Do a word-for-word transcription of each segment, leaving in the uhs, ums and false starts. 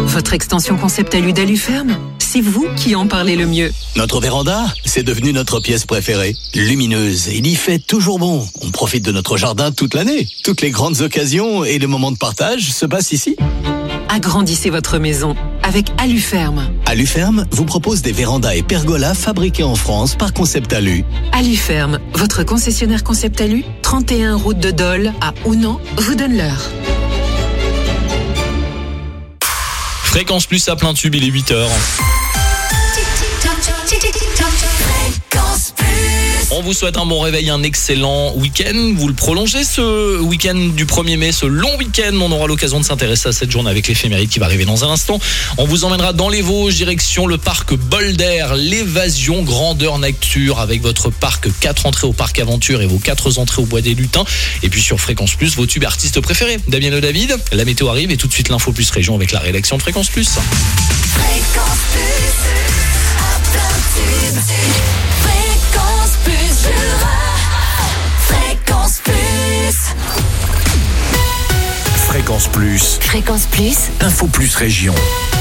Votre extension Concept Alu d'Aluferme, c'est vous qui en parlez le mieux. Notre véranda, c'est devenu notre pièce préférée. Lumineuse, il y fait toujours bon. On profite de notre jardin toute l'année. Toutes les grandes occasions et les moments de partage se passent ici. Agrandissez votre maison avec Aluferme. Aluferme vous propose des vérandas et pergolas fabriqués en France par Concept Alu. Aluferme, votre concessionnaire Concept Alu, trente et un route de Dole à Ounan, vous donne l'heure. Fréquence Plus à plein tube, il est huit heures. On vous souhaite un bon réveil, un excellent week-end. Vous le prolongez ce week-end du premier mai, ce long week-end. On aura l'occasion de s'intéresser à cette journée avec l'éphéméride qui va arriver dans un instant. On vous emmènera dans les Vosges, direction le parc Boulder, l'évasion grandeur nature avec votre parc, quatre entrées au parc Aventure et vos quatre entrées au Bois des Lutins. Et puis sur Fréquence Plus, vos tubes artistes préférés. Damien et David, la météo arrive et tout de suite l'info plus région avec la rédaction de Fréquence Plus. Fréquence Plus, à plein tube. Fréquence Plus Jura. Fréquence Plus. Fréquence Plus. Fréquence Plus. Info Plus Région.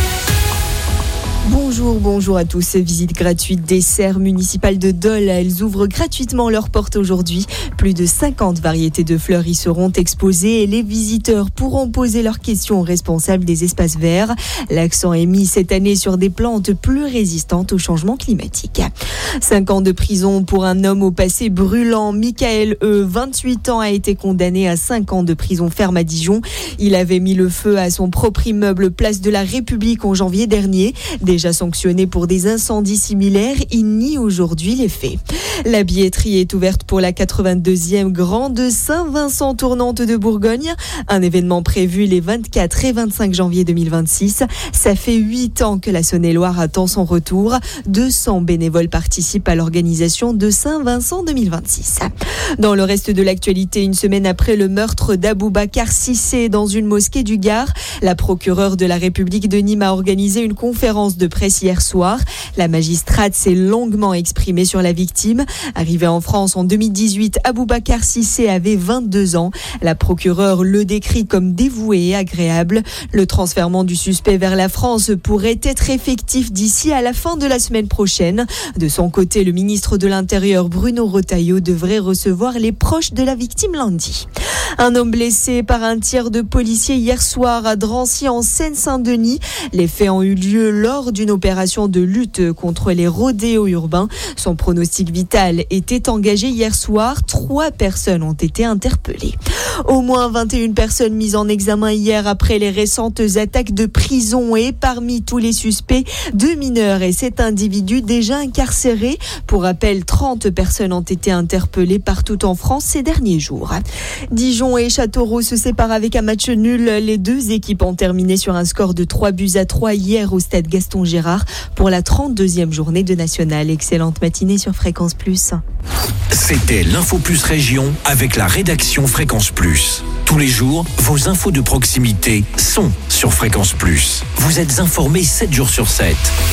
Bonjour, bonjour à tous. Visite gratuite des serres municipales de Dole. Elles ouvrent gratuitement leurs portes aujourd'hui. Plus de cinquante variétés de fleurs y seront exposées et les visiteurs pourront poser leurs questions aux responsables des espaces verts. L'accent est mis cette année sur des plantes plus résistantes au changement climatique. Cinq ans de prison pour un homme au passé brûlant. Michael E, vingt-huit ans, a été condamné à cinq ans de prison ferme à Dijon. Il avait mis le feu à son propre immeuble place de la République en janvier dernier. Déjà sanctionné pour des incendies similaires, il nie aujourd'hui les faits. La billetterie est ouverte pour la quatre-vingt-deuxième Grande Saint-Vincent tournante de Bourgogne. Un événement prévu les vingt-quatre et vingt-cinq janvier deux mille vingt-six. Ça fait huit ans que la Saône-et-Loire attend son retour. deux cents bénévoles participent à l'organisation de Saint-Vincent deux mille vingt-six. Dans le reste de l'actualité, une semaine après le meurtre d'Aboubacar Cissé dans une mosquée du Gard, la procureure de la République de Nîmes a organisé une conférence de presse hier soir. La magistrate s'est longuement exprimée sur la victime. Arrivé en France en deux mille dix-huit, Aboubacar Cissé avait vingt-deux ans. La procureure le décrit comme dévoué et agréable. Le transfèrement du suspect vers la France pourrait être effectif d'ici à la fin de la semaine prochaine. De son côté, le ministre de l'Intérieur Bruno Retailleau devrait recevoir les proches de la victime lundi. Un homme blessé par un tir de policier hier soir à Drancy en Seine-Saint-Denis. Les faits ont eu lieu lors d'une opération de lutte contre les rodéos urbains. Son pronostic vital était engagé hier soir. Trois personnes ont été interpellées. Au moins vingt et une personnes mises en examen hier après les récentes attaques de prison et parmi tous les suspects, deux mineurs et sept individus déjà incarcérés. Pour rappel, trente personnes ont été interpellées partout en France ces derniers jours. Dijon et Châteauroux se séparent avec un match nul. Les deux équipes ont terminé sur un score de trois buts à trois hier au stade Gaston Gérard pour la trente-deuxième journée de National. Excellente matinée sur Fréquence Plus. C'était l'Info Plus Région avec la rédaction Fréquence Plus. Tous les jours, vos infos de proximité sont sur Fréquence Plus. Vous êtes informés sept jours sur sept.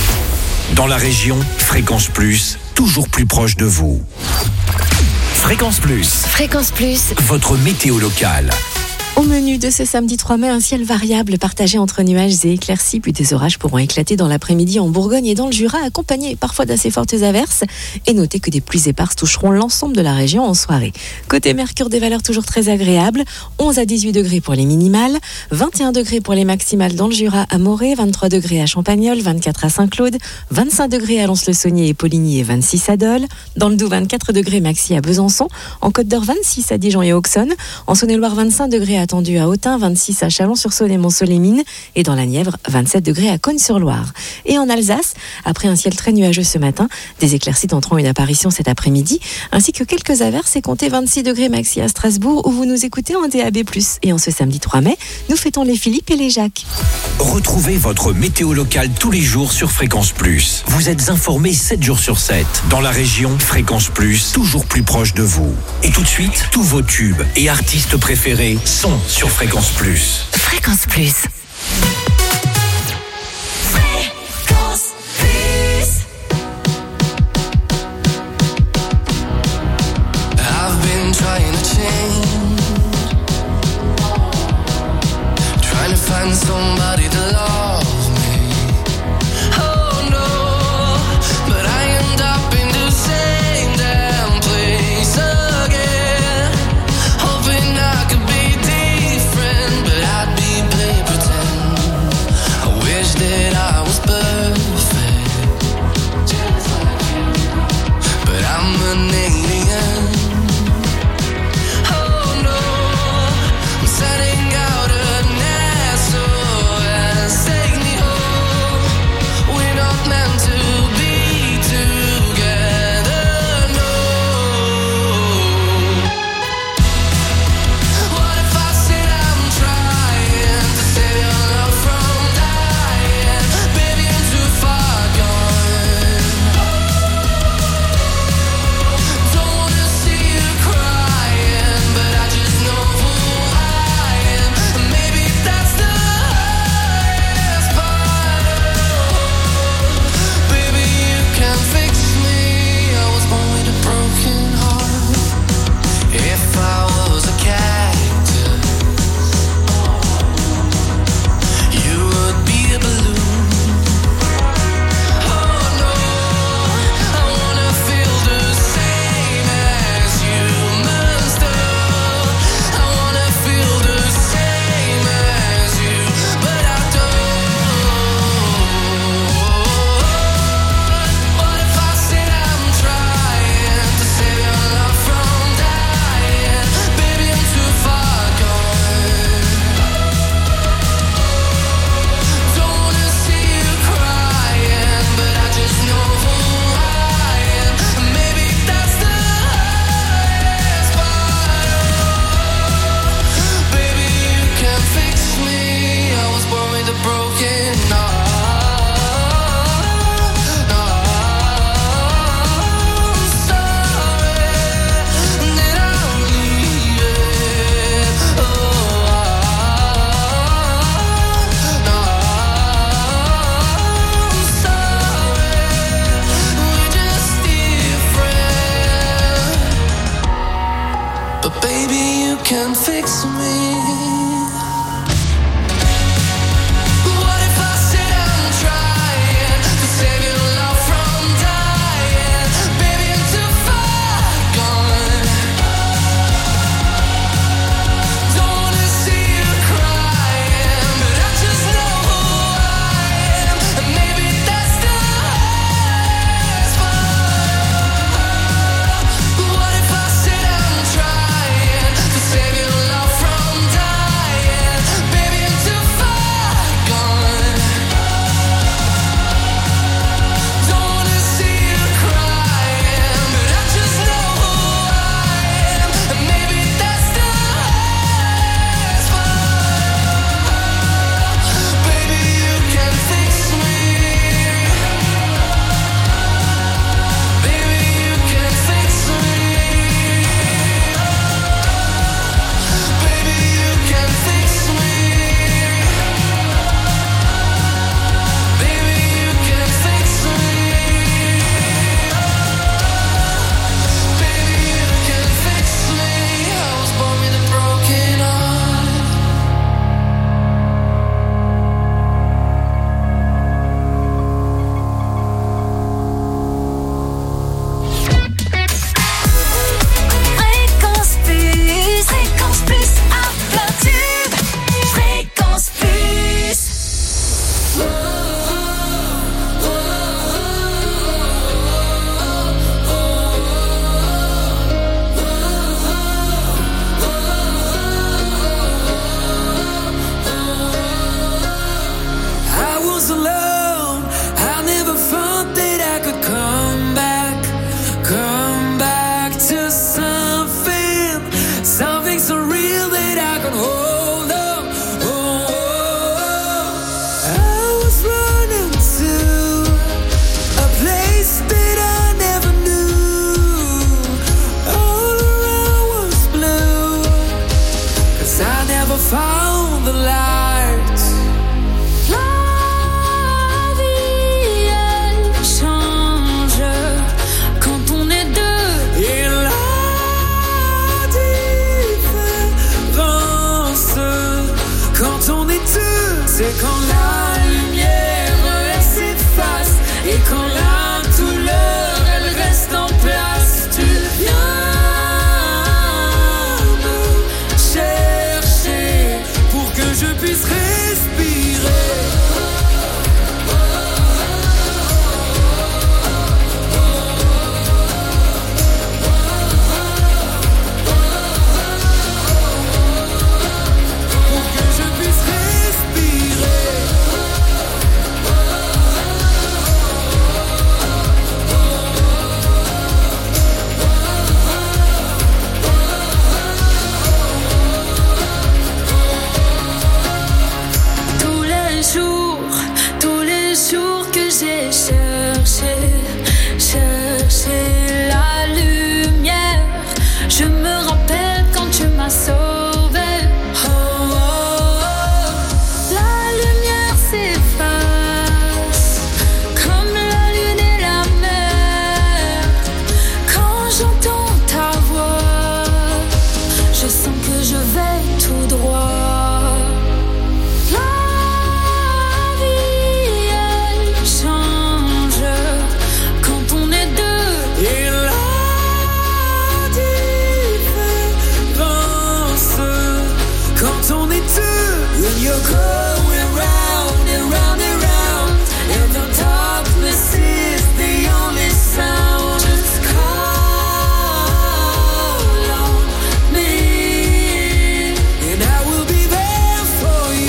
Dans la région, Fréquence Plus, toujours plus proche de vous. Fréquence Plus. Fréquence Plus. Votre météo locale. Au menu de ce samedi trois mai, un ciel variable partagé entre nuages et éclaircies, puis des orages pourront éclater dans l'après-midi en Bourgogne et dans le Jura, accompagnés parfois d'assez fortes averses. Et notez que des pluies éparses toucheront l'ensemble de la région en soirée. Côté Mercure, des valeurs toujours très agréables, onze à dix-huit degrés pour les minimales, vingt et un degrés pour les maximales dans le Jura à Morée, vingt-trois degrés à Champagnole, vingt-quatre à Saint-Claude, vingt-cinq degrés à Lons-le-Saunier et Poligny et vingt-six à Dole. Dans le Doubs, vingt-quatre degrés maxi à Besançon, en Côte d'Or, vingt-six à Dijon et Auxonne, en Saône-et-Loire, vingt-cinq degrés à attendu à Autun, vingt-six à Chalon-sur-Saône et Mont-Soleil-Mines, et dans la Nièvre, vingt-sept degrés à Cosne-sur-Loire. Et en Alsace, après un ciel très nuageux ce matin, des éclaircies tenteront une apparition cet après-midi, ainsi que quelques averses et comptez vingt-six degrés maxi à Strasbourg, où vous nous écoutez en D A B plus. Et en ce samedi trois mai, nous fêtons les Philippe et les Jacques. Retrouvez votre météo locale tous les jours sur Fréquence Plus. Vous êtes informés sept jours sur sept. Dans la région, Fréquence Plus, toujours plus proche de vous. Et tout de suite, tous vos tubes et artistes préférés sont sur Fréquence Plus. Fréquence Plus. Fréquence Plus. I've been trying to change, trying to find somebody to love quand la lumière elle s'efface et quand la douleur elle reste en place, tu viens me chercher pour que je puisse respirer. J'ai cherché, cherché la lumière. Je me rappelle quand tu m'as sauvé. Oh, oh, oh. La lumière s'efface comme la lune et la mer. Quand j'entends ta voix, je sens que je vais tout droit. When you're going round and round and round, and the darkness is the only sound, just call on me, and I will be there for you.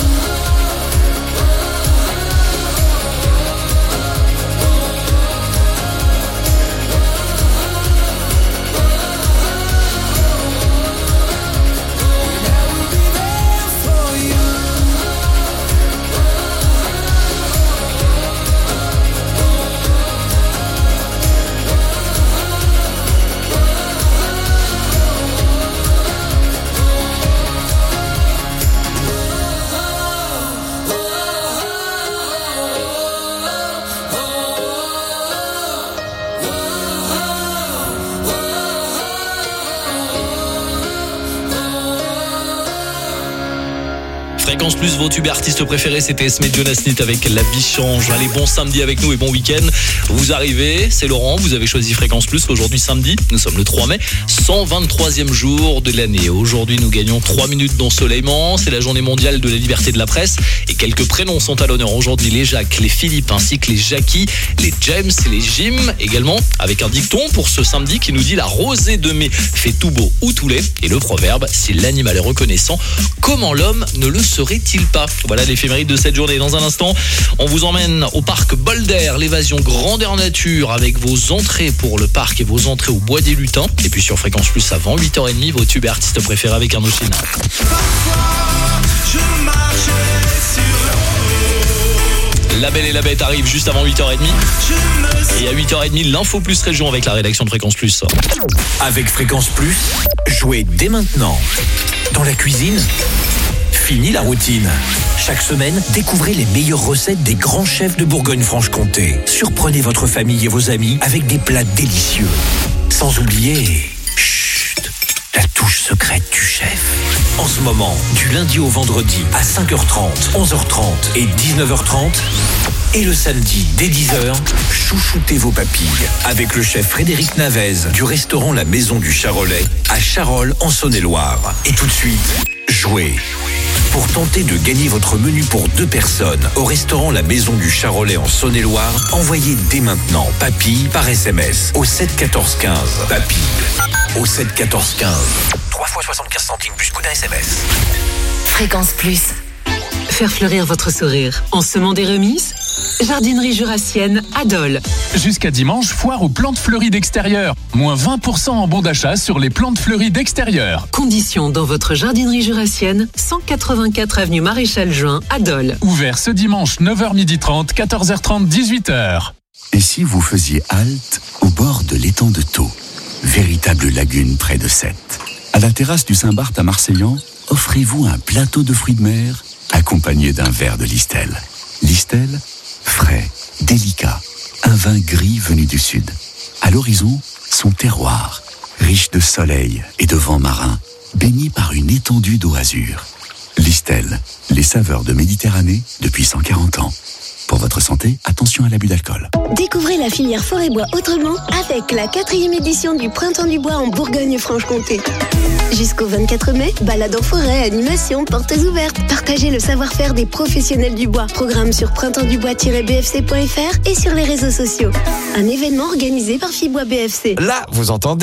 Fréquence Plus, vos tubes artistes préférés, c'était Esme Jonas Smith avec La Vie Change. Allez, bon samedi avec nous et bon week-end. Vous arrivez, c'est Laurent, vous avez choisi Fréquence Plus. Aujourd'hui samedi, nous sommes le trois mai, cent vingt-troisième jour de l'année. Aujourd'hui, nous gagnons trois minutes d'ensoleillement. C'est la journée mondiale de la liberté de la presse. Et quelques prénoms sont à l'honneur aujourd'hui. Les Jacques, les Philippe, ainsi que les Jackie, les James et les Jim. Également, avec un dicton pour ce samedi qui nous dit la rosée de mai fait tout beau ou tout laid. Et le proverbe, si l'animal est reconnaissant, comment l'homme ne le serait-il pas? Voilà l'éphéméride de cette journée. Dans un instant, on vous emmène au parc Boulder, l'évasion grandeur nature avec vos entrées pour le parc et vos entrées au bois des lutins. Et puis sur Fréquence Plus avant huit heures trente, vos tubes artistes préférés avec Arnaud China. La Belle et la Bête arrive juste avant huit heures trente. Et à huit heures trente, l'info plus région avec la rédaction de Fréquence Plus. Avec Fréquence Plus, jouez dès maintenant. Dans la cuisine, fini la routine. Chaque semaine, découvrez les meilleures recettes des grands chefs de Bourgogne-Franche-Comté. Surprenez votre famille et vos amis avec des plats délicieux. Sans oublier, chut, la touche secrète du chef. En ce moment, du lundi au vendredi à cinq heures trente, onze heures trente et dix-neuf heures trente. Et le samedi, dès dix heures, chouchoutez vos papilles avec le chef Frédéric Navez du restaurant La Maison du Charolais à Charolles en Saône-et-Loire. Et tout de suite, jouez. Pour tenter de gagner votre menu pour deux personnes au restaurant La Maison du Charolais en Saône-et-Loire, envoyez dès maintenant papilles par S M S au sept quatorze quinze. Papilles au sept quatorze quinze. trois fois soixante-quinze centimes plus coût d'un S M S. Fréquence Plus. Faire fleurir votre sourire en semant des remises? Jardinerie jurassienne à Dole. Jusqu'à dimanche, foire aux plantes fleuries d'extérieur. Moins vingt pour cent en bon d'achat sur les plantes fleuries d'extérieur. Conditions dans votre jardinerie jurassienne, cent quatre-vingt-quatre avenue Maréchal Juin à Dole. Ouvert ce dimanche, neuf heures trente, quatorze heures trente, dix-huit heures. Et si vous faisiez halte au bord de l'étang de Thau, véritable lagune près de Sète? À la terrasse du Saint-Barth à Marseillan, offrez-vous un plateau de fruits de mer accompagné d'un verre de Listel. Listel, frais, délicat, un vin gris venu du sud. À l'horizon, son terroir, riche de soleil et de vent marin, baigné par une étendue d'eau azur. Listel, les saveurs de Méditerranée depuis cent quarante ans. Pour votre santé, attention à l'abus d'alcool. Découvrez la filière Forêt-Bois autrement avec la quatrième édition du Printemps du Bois en Bourgogne-Franche-Comté. Jusqu'au vingt-quatre mai, balade en forêt, animation, portes ouvertes. Partagez le savoir-faire des professionnels du bois. Programme sur printemps du bois tiret b f c point f r et sur les réseaux sociaux. Un événement organisé par Fibois B F C. Là, vous entendez ?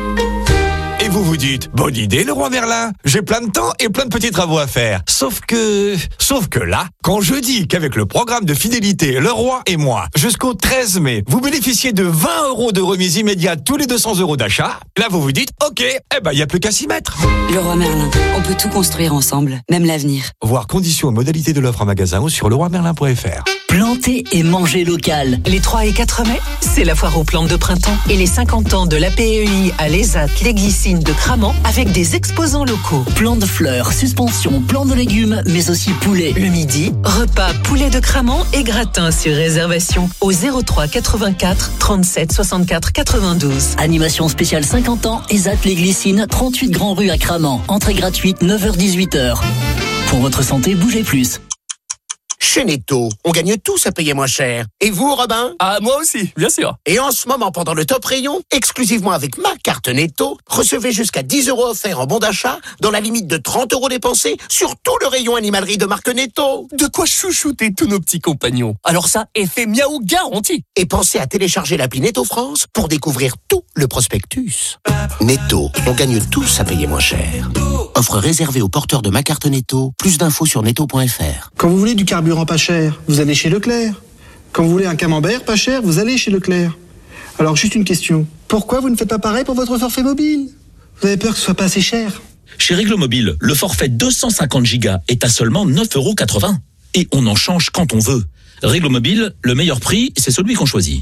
Et vous vous dites, bonne idée le roi Merlin, j'ai plein de temps et plein de petits travaux à faire. Sauf que, sauf que là, quand je dis qu'avec le programme de fidélité Le Roi et moi, jusqu'au treize mai, vous bénéficiez de vingt euros de remise immédiate tous les deux cents euros d'achat, là vous vous dites, ok, eh ben il y a plus qu'à s'y mettre. Le Roi Merlin, on peut tout construire ensemble, même l'avenir. Voir conditions et modalités de l'offre en magasin ou sur le roi merlin point f r. Planter et manger local. Les trois et quatre mai, c'est la foire aux plantes de printemps et les cinquante ans de l'A P E I à l'E S A T Les Glycines de Cramant avec des exposants locaux. Plants de fleurs, suspensions, plants de légumes, mais aussi poulet. Le midi, repas poulet de Cramant et gratin sur réservation au zéro trois quatre-vingt-quatre trente-sept soixante-quatre quatre-vingt-douze. Animation spéciale cinquante ans, E S A T Les Glycines, trente-huit Grand Rue à Cramant. Entrée gratuite, neuf heures dix-huit heures. Pour votre santé, bougez plus. Chez Netto, on gagne tous à payer moins cher. Et vous, Robin ? Ah, moi aussi, bien sûr. Et en ce moment, pendant le top rayon, exclusivement avec ma carte Netto, recevez jusqu'à dix euros offerts en bon d'achat dans la limite de trente euros dépensés sur tout le rayon animalerie de marque Netto. De quoi chouchouter tous nos petits compagnons. Alors ça, effet miaou garanti. Et pensez à télécharger l'appli Netto France pour découvrir tout le prospectus. Netto, on gagne tous à payer moins cher. Offre réservée aux porteurs de ma carte Netto. Plus d'infos sur netto point f r. Quand vous voulez du carburant pas cher, vous allez chez Leclerc. Quand vous voulez un camembert pas cher, vous allez chez Leclerc. Alors juste une question, pourquoi vous ne faites pas pareil pour votre forfait mobile ? Vous avez peur que ce soit pas assez cher ? Chez Réglo Mobile, le forfait deux cent cinquante gigas est à seulement neuf euros quatre-vingts. Et on en change quand on veut. Réglo Mobile, le meilleur prix, c'est celui qu'on choisit.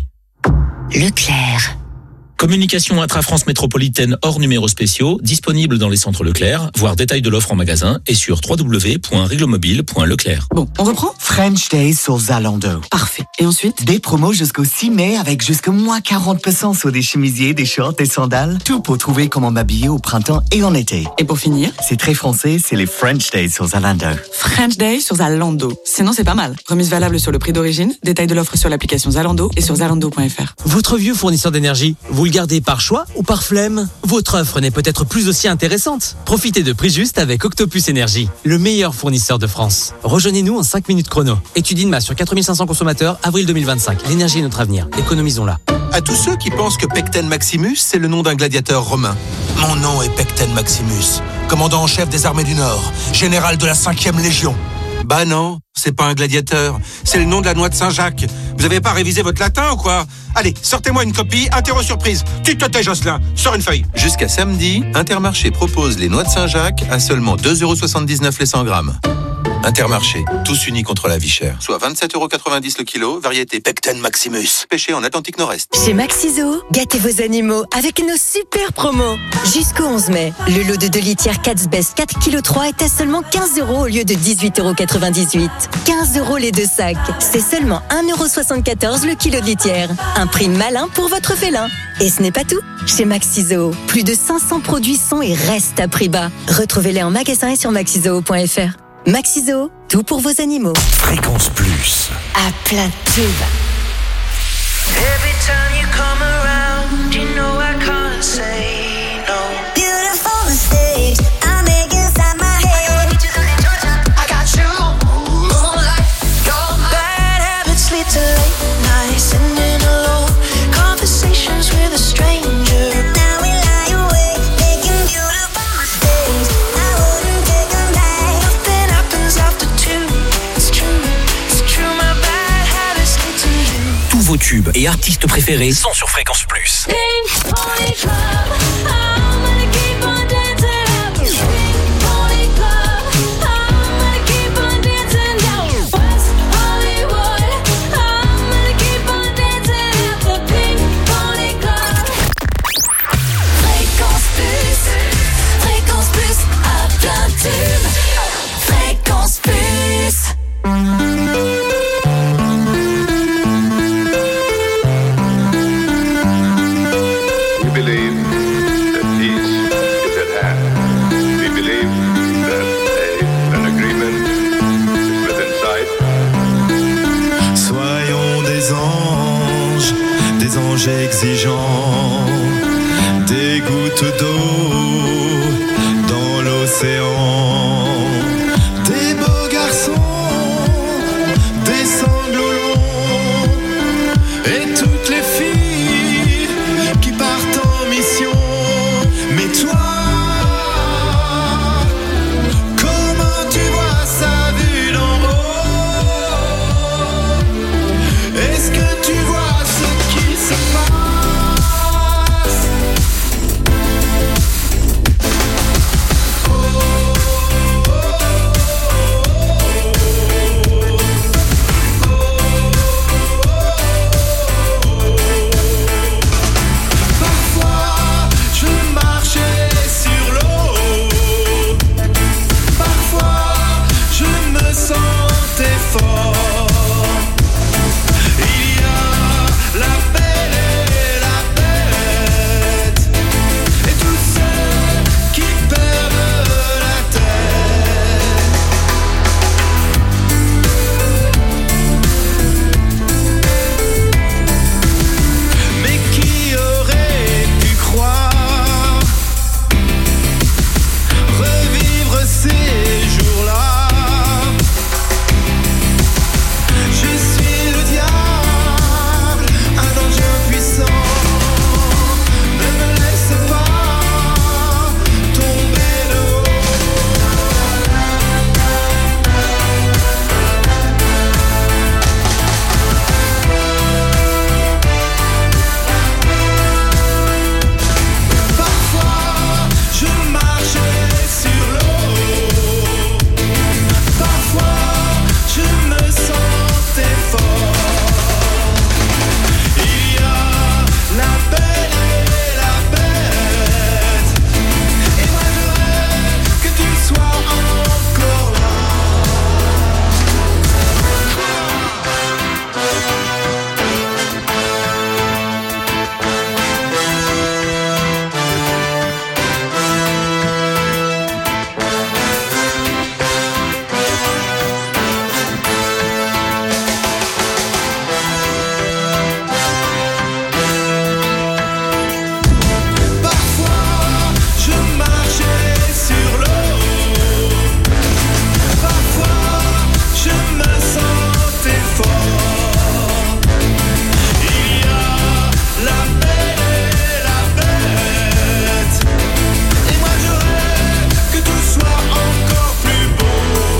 Leclerc. Communication intra-France métropolitaine hors numéros spéciaux, disponible dans les centres Leclerc, voir détail de l'offre en magasin et sur w w w point réglomobile point leclerc. Bon, on reprend ? French Days sur Zalando. Parfait. Et ensuite ? Des promos jusqu'au six mai avec jusqu'à moins quarante pour cent sur des chemisiers, des shorts, des sandales. Tout pour trouver comment m'habiller au printemps et en été. Et pour finir ? C'est très français, c'est les French Days sur Zalando. French Days sur Zalando. Sinon, c'est pas mal. Remise valable sur le prix d'origine, détail de l'offre sur l'application Zalando et sur zalando point f r. Votre vieux fournisseur d'énergie, vous le gardez par choix ou par flemme ? Votre offre n'est peut-être plus aussi intéressante. Profitez de prix juste avec Octopus Énergie, le meilleur fournisseur de France. Rejoignez-nous en cinq minutes chrono. Étude INMA sur quatre mille cinq cents consommateurs, avril deux mille vingt-cinq. L'énergie est notre avenir. Économisons-la. À tous ceux qui pensent que Pecten Maximus, c'est le nom d'un gladiateur romain. Mon nom est Pecten Maximus, commandant en chef des armées du Nord, général de la cinquième Légion. Bah non, c'est pas un gladiateur, c'est le nom de la noix de Saint-Jacques. Vous avez pas révisé votre latin ou quoi ? Allez, sortez-moi une copie, interro surprise. Tu te tais, Jocelyn, sors une feuille. Jusqu'à samedi, Intermarché propose les noix de Saint-Jacques à seulement deux euros soixante-dix-neuf les cent grammes. Intermarché, tous unis contre la vie chère. Soit vingt-sept euros quatre-vingt-dix le kilo, variété Pecten Maximus. Pêché en Atlantique Nord-Est. Chez Maxiso, gâtez vos animaux avec nos super promos. Jusqu'au onze mai, le lot de deux litières Cats Best quatre virgule trois kilos est à seulement quinze euros au lieu de dix-huit euros quatre-vingt-dix-huit. quinze euros les deux sacs. C'est seulement un euro soixante-quatorze le kilo de litière. Un prix malin pour votre félin. Et ce n'est pas tout. Chez Maxiso, plus de cinq cents produits sont et restent à prix bas. Retrouvez-les en magasin et sur maxizoo point f r. Maxiso, tout pour vos animaux. Fréquence Plus. À plein tube. Every time you come around, you know I can't say no. Beautiful mistakes I make inside my head. I got you, moonlight, you're my bad habits lead to late nights, sitting alone, conversations with a stranger. Now we lie awake, making beautiful mistakes. I wouldn't take them back. Nothing happens after two. It's true, it's true. My bad habits lead to you. Tous vos tubes et artistes préférés sont sur Fréquence Plus. Pink Pony Club, I'm gonna keep on dancing up. Pink Pony Club, I'm gonna keep on dancing down West Hollywood. I'm gonna keep on dancing at the Pink Pony Club. Fréquence Plus. Fréquence Plus à plein tube. Fréquence Plus. We believe that exigeant, des gouttes d'eau dans l'océan, des beaux garçons, des sanglots longs, et toutes les filles qui partent en mission. Mais toi, comment tu vois ça vu d'en haut? Est-ce que tu vois ce qui se passe? Parfois, je marchais sur l'eau. Parfois, je me sentais fort. Il y a la belle et la bête, et tous ceux qui perdent la tête. Mais qui aurait pu croire revivre ces jours-là? Je suis le diable, un danger impuissant. Ne me laisse pas tomber de Parfois, je marchais sur l'eau. Parfois, je me sentais fort. Il y a la belle et la bête, et moi je rêve que tu sois encore là. Parfois, je marchais sur l'eau. Parfois, je me sentais fort. Il y a la belle et la bête, et moi je rêve que tout soit encore plus beau.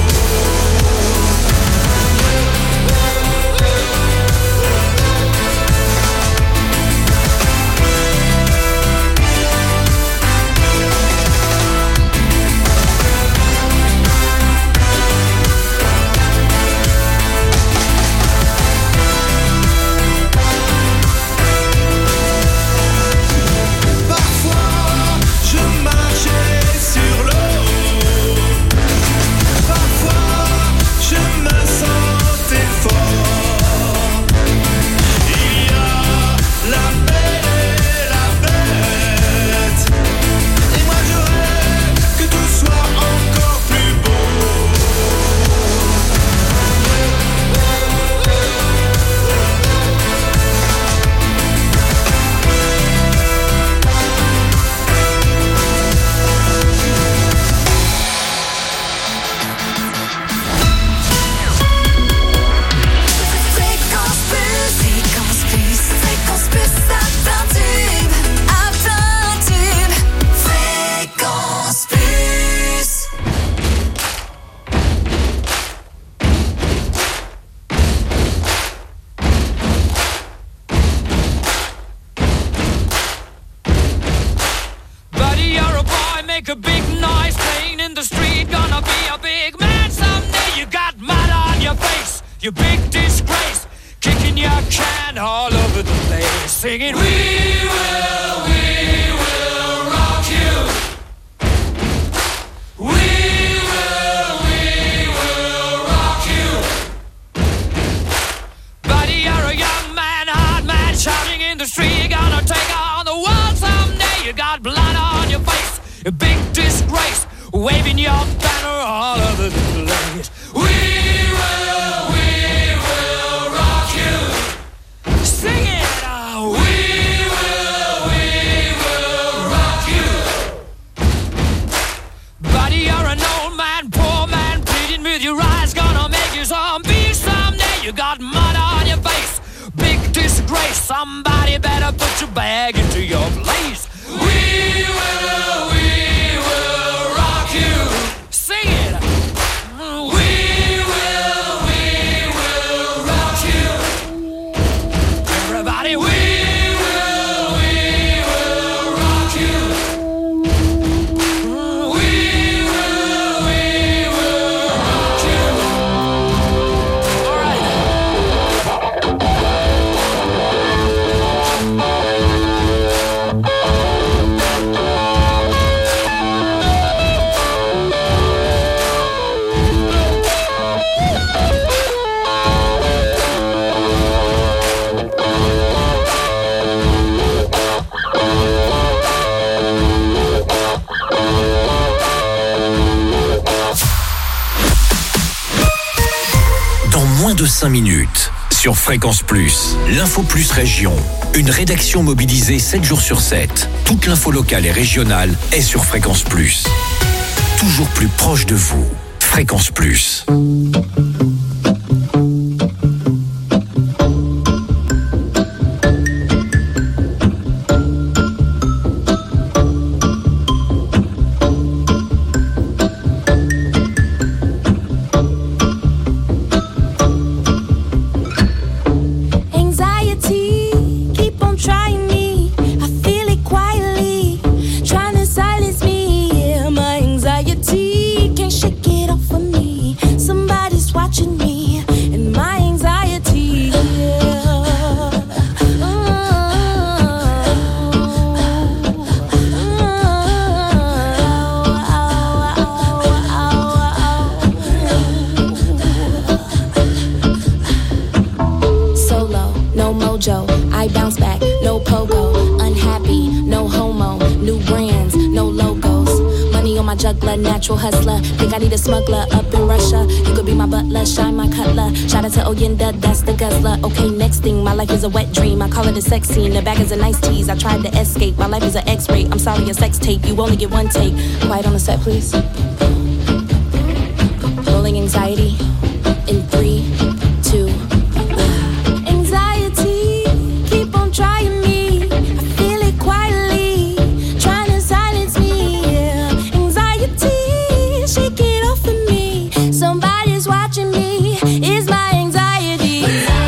Parfois, je marchais sur l'eau. Parfois, je me sentais fort. Il y a la belle et la bête, et moi je rêve que tout soit encore plus beau. Fréquence plus, fréquence plus, fréquence plus, atteint tube, atteint tube, fréquence plus. Buddy, you're a boy, make a big noise playing in the street. Gonna be a big man someday. You got mud on your face, you big disgrace. Kicking your can all over the place. Singing, we will, we will rock you. We will, we will rock you. Buddy, you're a young man, hard man, shouting in the street. You're gonna take on the world someday. You got blood on your face, a big disgrace, waving your banner all over the place. We will, we will rock you. Sing it out. We will. Somebody better put your bag into your place. We will, we will rock you. Sing it. We will, we will rock you. Everybody, we will, we will rock you. We will, we will rock you. All right. Dans moins de cinq minutes, sur Fréquence Plus, l'Info Plus Région. Une rédaction mobilisée sept jours sur sept. Toute l'info locale et régionale est sur Fréquence Plus. Toujours plus proche de vous. Fréquence Plus. Anxiety, keep on trying me. I feel it quietly, trying to silence me. Yeah, my anxiety can't shake it off of me. Somebody's watching me, and my anxiety. Yeah. Solo, no mojo, I bounce back, no pogo. Unhappy, no homo, new brands, no logos. Money on my juggler, natural hustler. Think I need a smuggler up in Russia. You could be my butler, shine my cutler. Shout out to Oyenda, that's the guzzler. Okay, next thing, my life is a wet dream. I call it a sex scene, the bag is a nice tease. I tried to escape, my life is an X-ray. I'm sorry, a sex tape, you only get one take. Quiet on the set, please. Rolling anxiety in three, two, one. Anxiety, keep on trying me. I feel it quietly, trying to silence me. Yeah. Anxiety, shake it off of me. Somebody's watching me. It's my anxiety.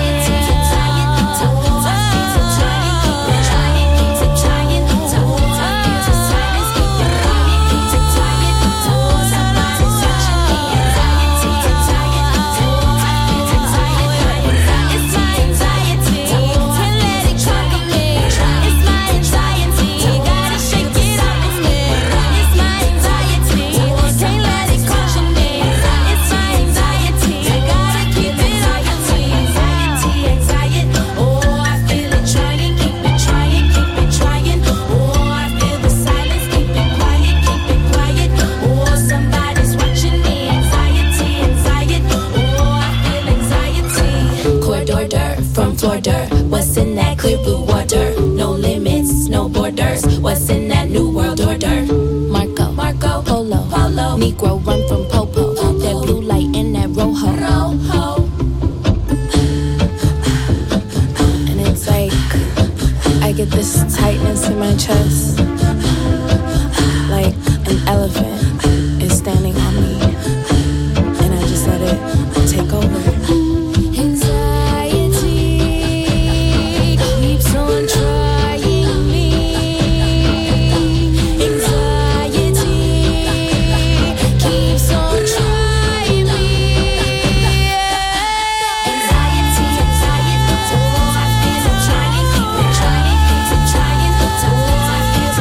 From Florida, what's in that clear blue water? No limits, no borders. What's in that new world order? Marco, Marco, Polo, Polo, Negro run from Popo. That blue light in that Rojo, Rojo. And it's like I get this tightness in my chest, like an elephant is standing on me, and I just let it take over. Trying, keep it trying,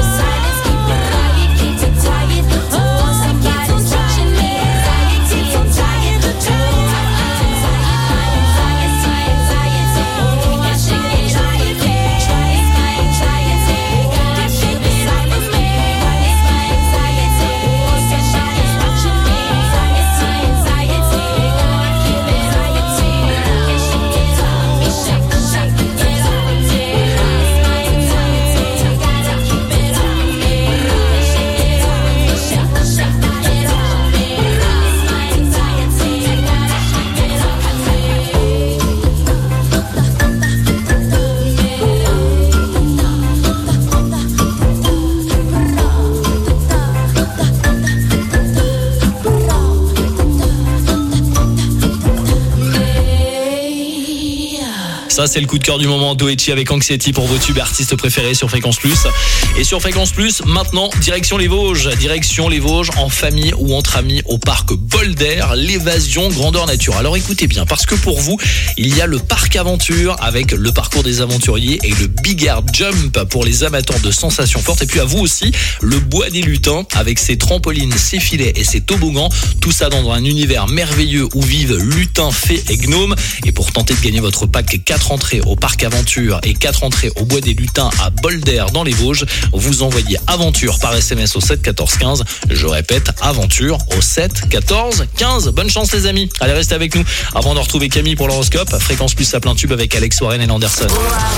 Ça, c'est le coup de cœur du moment. Doechi avec Anxiety pour vos tubes artistes préférés sur Fréquence Plus. Et sur Fréquence Plus, maintenant, direction les Vosges. Direction les Vosges, en famille ou entre amis, au parc Bolder, l'évasion grandeur nature. Alors écoutez bien, parce que pour vous, il y a le parc aventure avec le parcours des aventuriers et le Big Air Jump pour les amateurs de sensations fortes. Et puis à vous aussi, le bois des lutins avec ses trampolines, ses filets et ses toboggans. Tout ça dans un univers merveilleux où vivent lutins, fées et gnomes. Et pour tenter de gagner votre pack quatre entrées au parc aventure et quatre entrées au bois des lutins à Bolder dans les Vosges, vous envoyez aventure par S M S au sept quatorze quinze. Je répète, aventure au sept quatorze quinze. Bonne chance les amis. Allez, restez avec nous avant de retrouver Camille pour l'horoscope. Fréquence Plus à plein tube avec Alex Warren et Anderson.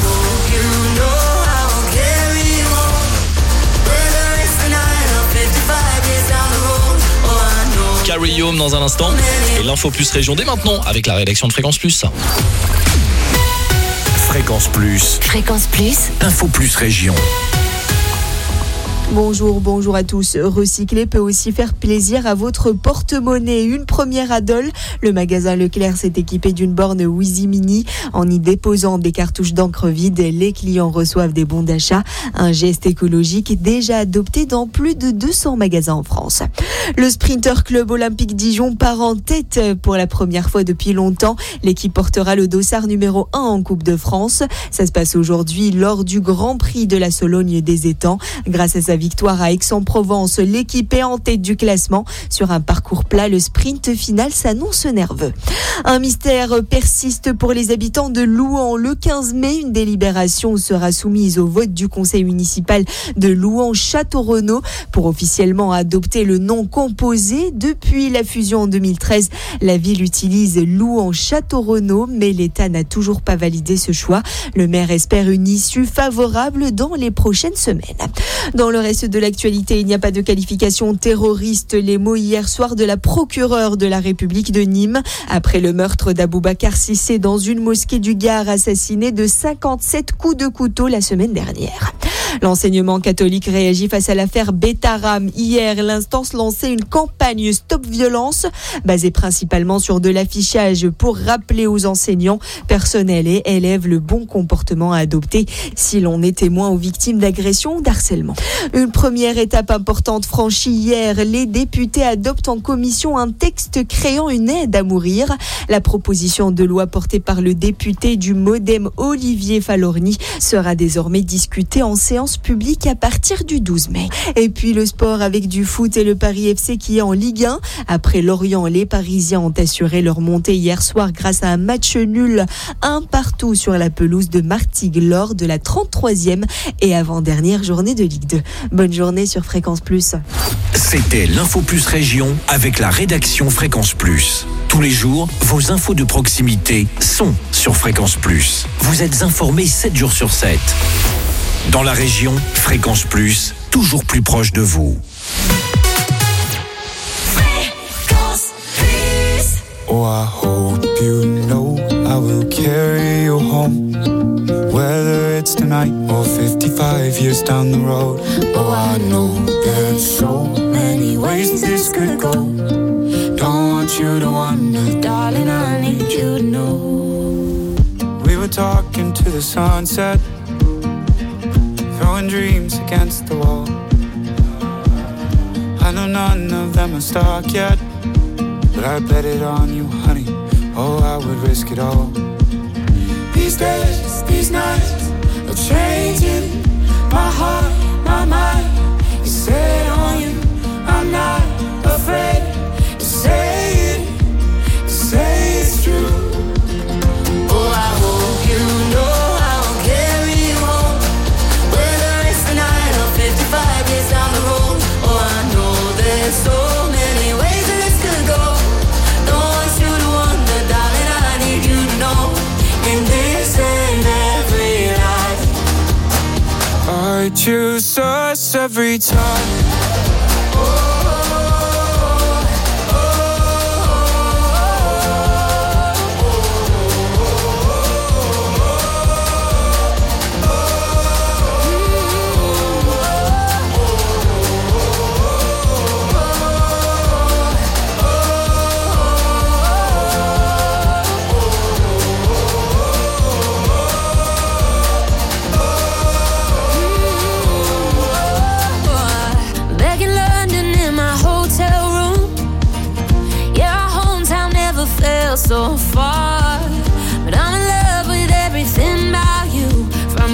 Carry Home dans un instant et l'info plus région dès maintenant avec la rédaction de Fréquence Plus. Fréquence Plus. Fréquence Plus. Info Plus région. Bonjour, bonjour à tous. Recycler peut aussi faire plaisir à votre porte-monnaie. Une première à Dole. Le magasin Leclerc s'est équipé d'une borne Wheezy Mini. En y déposant des cartouches d'encre vide, les clients reçoivent des bons d'achat. Un geste écologique déjà adopté dans plus de deux cents magasins en France. Le Sprinter Club Olympique Dijon part en tête pour la première fois depuis longtemps. L'équipe portera le dossard numéro un en Coupe de France. Ça se passe aujourd'hui lors du Grand Prix de la Sologne des Étangs. Grâce à sa victoire à Aix-en-Provence, l'équipe est en tête du classement. Sur un parcours plat, le sprint final s'annonce nerveux. Un mystère persiste pour les habitants de Louhans. Le quinze mai, une délibération sera soumise au vote du conseil municipal de Louhans-Château-Renaud pour officiellement adopter le nom composé. Depuis la fusion en deux mille treize, la ville utilise Louhans-Château-Renaud, mais l'État n'a toujours pas validé ce choix. Le maire espère une issue favorable dans les prochaines semaines. Dans le reste de l'actualité, il n'y a pas de qualification terroriste. Les mots hier soir de la procureure de la République de Nîmes après le meurtre d'Aboubacar Cissé dans une mosquée du Gard, assassiné de cinquante-sept coups de couteau la semaine dernière. L'enseignement catholique réagit face à l'affaire Betaram. Hier, l'instance lançait une campagne Stop Violence, basée principalement sur de l'affichage pour rappeler aux enseignants, personnels et élèves le bon comportement à adopter si l'on est témoin ou victime d'agression ou d'harcèlement. Une première étape importante franchie hier. Les députés adoptent en commission un texte créant une aide à mourir. La proposition de loi portée par le député du Modem Olivier Falorni sera désormais discutée en séance publique à partir du douze mai. Et puis le sport avec du foot et le Paris F C qui est en Ligue un. Après Lorient, les Parisiens ont assuré leur montée hier soir grâce à un match nul, un partout sur la pelouse de Martigues lors de la trente-troisième et avant-dernière journée de Ligue deux. Bonne journée sur Fréquence Plus. C'était l'Info Plus Région avec la rédaction Fréquence Plus. Tous les jours, vos infos de proximité sont sur Fréquence Plus. Vous êtes informés sept jours sur sept. Dans la région, Fréquence Plus, toujours plus proche de vous. Oh, I hope you know I will carry you home, whether it's tonight or fifty-five years down the road. Oh, I know there's so many ways this could go. Don't want you to wonder, darling, I need you to know. We were talking to the sunset, throwing dreams against the wall. I know none of them are stuck yet, but I bet it on you, honey. Oh, I would risk it all. These days, these nights are changing my heart, my mind. You set on you, I'm not afraid to say it, to say it's true. Oh, I hope you know I'll carry you home, whether it's tonight or fifty-five years down the road. Oh, I know there's so many ways that this could go. Don't want you to wonder, darling, I need you to know. In this and every life, I choose us every time.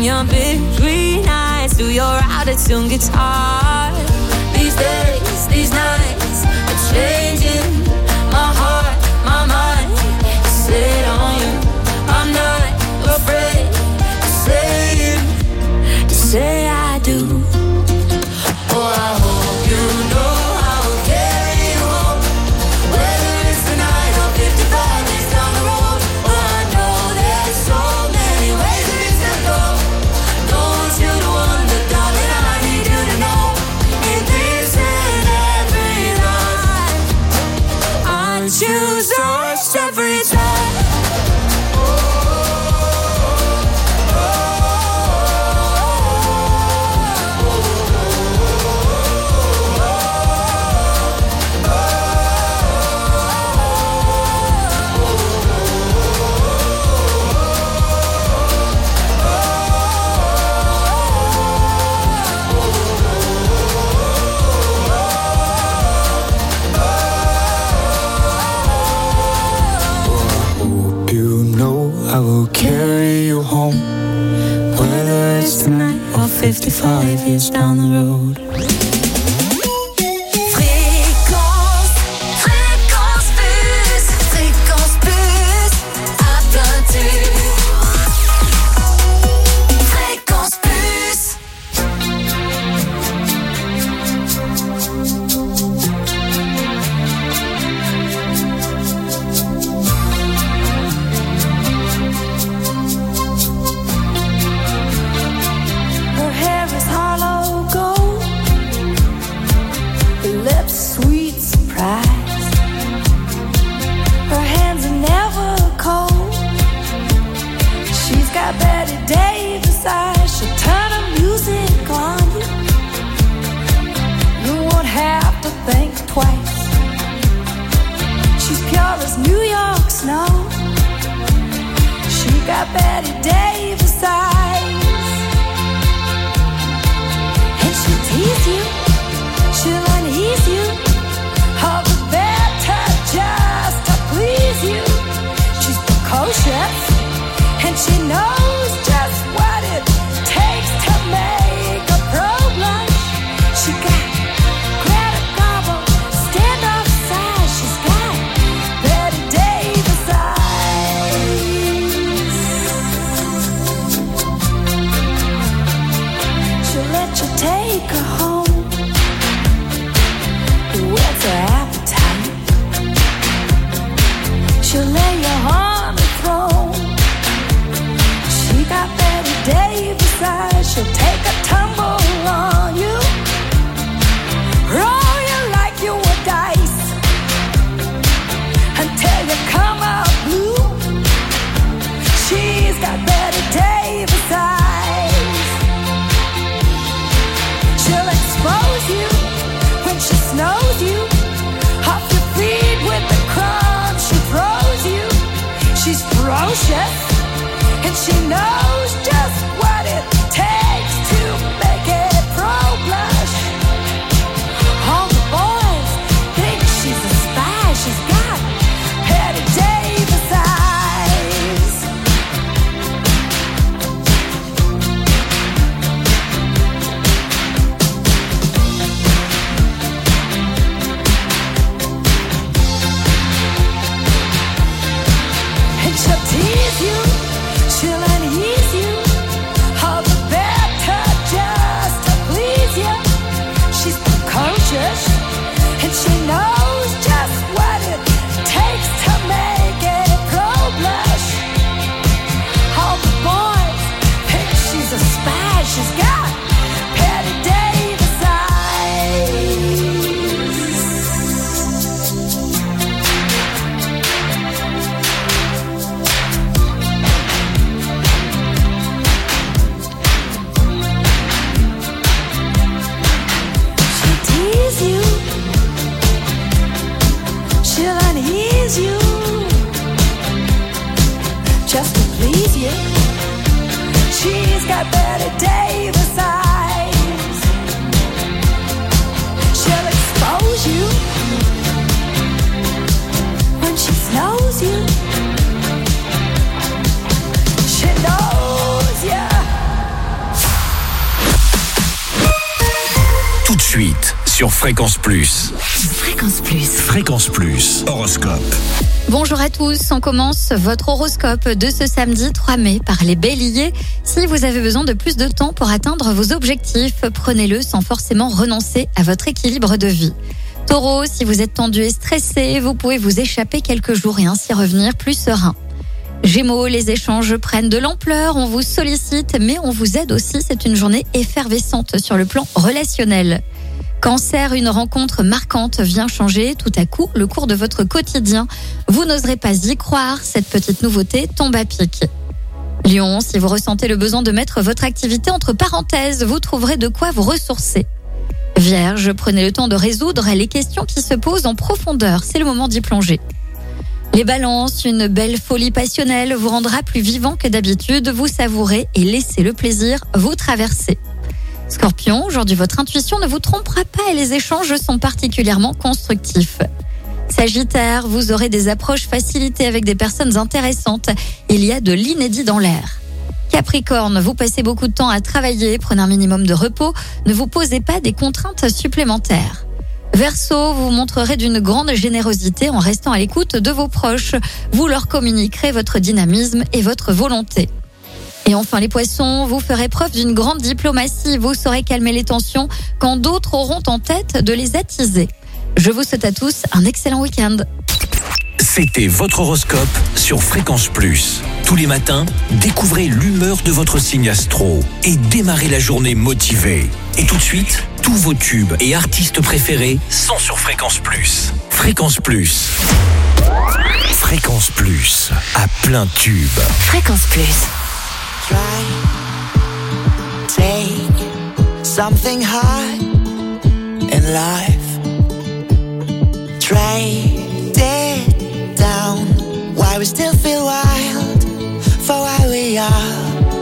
your big green eyes through your out-of-tune guitar. These days, these nights are changing my heart, my mind. Sit on you. I'm not afraid to say it, to say I do. Oh, I hope you know I will carry you home, whether it's tonight or fifty-five days down the road. Oh, I know there's so many ways that it could go. Don't you the one, the darling, I need you to know. In this and every life, I choose us every time. I will carry you home, whether it's tonight or fifty-five years down the road. Fréquence, fréquence plus, fréquence plus, à teinture. Fréquence plus. Her hair is hollow gold, her lips sweet surprise. Her hands are never cold. She's got Betty Davis eyes. She'll turn her music on you. You won't have to think twice. She's pure as New York snow. She got Betty Davis eyes. And she'll tease you, she'll unease you, all the better just to please you. She's precocious, and she knows just what it takes to make a pro blush. She got Greta Garbo, standoff size. She's got Betty Davis eyes. She'll let you take her home. What's her appetite? She'll lay you on the throne. She got Betty Davis eyes. She'll take a tumble on you, roll you like you were dice, until you come out blue. She's got Betty Davis eyes. She'll expose you when she snows you, off your feet with the crumbs she throws you. She's ferocious, and she knows just what it takes to make it pro blush. All the boys think she's a spy. She's got Betty Davis eyes. And she'll tease you, she'll unease you, all the better just to please you. She's precocious, and she knows just what it takes to make it pro blush. All the boys think she's a spy. She's got Betty Davis eyes. She'll tease you, she'll unease you, just to please you. She's got Betty Davis eyes. She'll expose you when she snows you. She knows ya sur Fréquence Plus. Fréquence Plus. Fréquence Plus, horoscope. Bonjour à tous, on commence votre horoscope de ce samedi trois mai par les béliers. Si vous avez besoin de plus de temps pour atteindre vos objectifs, prenez-le sans forcément renoncer à votre équilibre de vie. Taureau, si vous êtes tendu et stressé, vous pouvez vous échapper quelques jours et ainsi revenir plus serein. Gémeaux, les échanges prennent de l'ampleur, on vous sollicite, mais on vous aide aussi. C'est une journée effervescente sur le plan relationnel. Cancer, une rencontre marquante vient changer tout à coup le cours de votre quotidien. Vous n'oserez pas y croire, cette petite nouveauté tombe à pic. Lion, si vous ressentez le besoin de mettre votre activité entre parenthèses, vous trouverez de quoi vous ressourcer. Vierge, prenez le temps de résoudre les questions qui se posent en profondeur, c'est le moment d'y plonger. Les balances, une belle folie passionnelle vous rendra plus vivant que d'habitude, vous savourez et laissez le plaisir vous traverser. Scorpion, aujourd'hui votre intuition ne vous trompera pas et les échanges sont particulièrement constructifs. Sagittaire, vous aurez des approches facilitées avec des personnes intéressantes, il y a de l'inédit dans l'air. Capricorne, vous passez beaucoup de temps à travailler, prenez un minimum de repos, ne vous posez pas des contraintes supplémentaires. Verseau, vous montrerez d'une grande générosité en restant à l'écoute de vos proches. Vous leur communiquerez votre dynamisme et votre volonté. Et enfin les poissons, vous ferez preuve d'une grande diplomatie. Vous saurez calmer les tensions quand d'autres auront en tête de les attiser. Je vous souhaite à tous un excellent week-end. C'était votre horoscope sur Fréquence Plus. Tous les matins, découvrez l'humeur de votre signe astro et démarrez la journée motivé. Et tout de suite, tous vos tubes et artistes préférés sont sur Fréquence Plus. Fréquence Plus. Fréquence Plus, à plein tube. Fréquence Plus. Take something high in life. Trade it down. Why we still feel wild for why we are.